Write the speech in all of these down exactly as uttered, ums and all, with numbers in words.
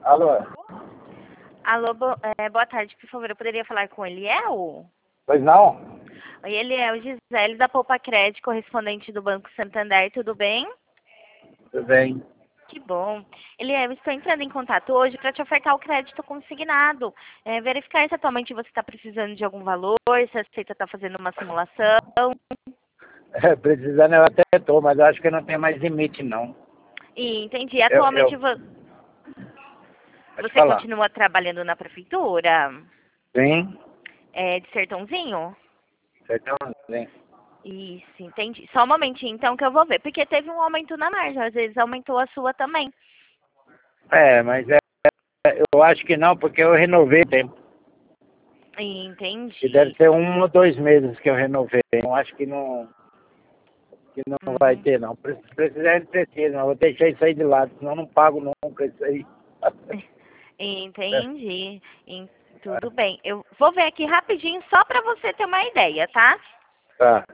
Alô? Alô, bo é, boa tarde, por favor, eu poderia falar com o Eliel? Pois não? Oi, Eliel, Gisele da Poupa Crédito, correspondente do Banco Santander, tudo bem? Tudo bem. Que bom. Eliel, eu estou entrando em contato hoje para te ofertar o crédito consignado. É, verificar se atualmente você está precisando de algum valor, se a Aceita está fazendo uma simulação. É, precisando eu até tô, mas eu acho que não tem mais limite, não. E entendi. Eu, Atualmente eu, vo- pode você falar. continua trabalhando na prefeitura? Sim? É, de Sertãozinho? Então, sim. Isso, entendi. Só um momentinho, então, que eu vou ver. Porque teve um aumento na margem, às vezes aumentou a sua também. É, mas é, eu acho que não, porque eu renovei o tempo. E deve Entendi. ser um ou dois meses que eu renovei. Eu acho que não, que não vai Hum, ter, não. Pre- Precisar, ele precisa, mas vou deixar isso aí de lado, senão eu não pago nunca isso aí. entendi. En- Tudo bem. Eu vou ver aqui rapidinho, só para você ter uma ideia, tá? Tá.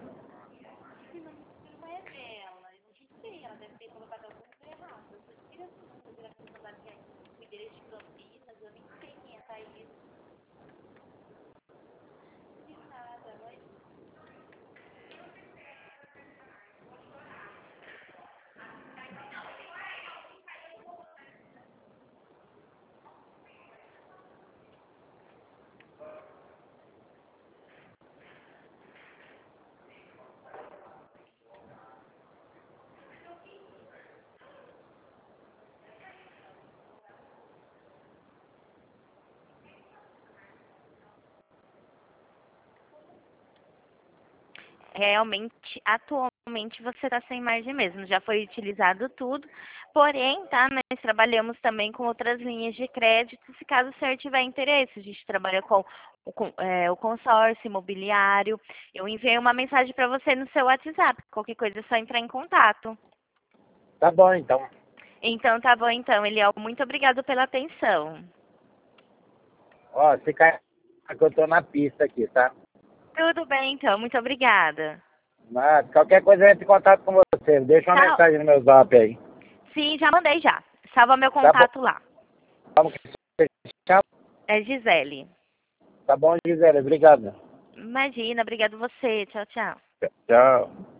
Realmente, atualmente você está sem margem mesmo, já foi utilizado tudo. Porém, tá, nós trabalhamos também com outras linhas de crédito, se caso o senhor tiver interesse. A gente trabalha com o, com, é, o consórcio imobiliário. Eu enviei uma mensagem para você no seu WhatsApp. Qualquer coisa é só entrar em contato. Tá bom, então. Então, tá bom, então, Eliel. Muito obrigado pela atenção. Ó, se cair, que eu tô na pista aqui, tá? Tudo bem, então. Muito obrigada. Mas qualquer coisa eu entro em contato com você. Deixa uma Tchau. mensagem no meu zap aí. Sim, já mandei já. Salva meu Tá bom. contato lá. Como que você chama? É Gisele. Tá bom, Gisele. Obrigado. Imagina, obrigado você. Tchau, tchau. Tchau.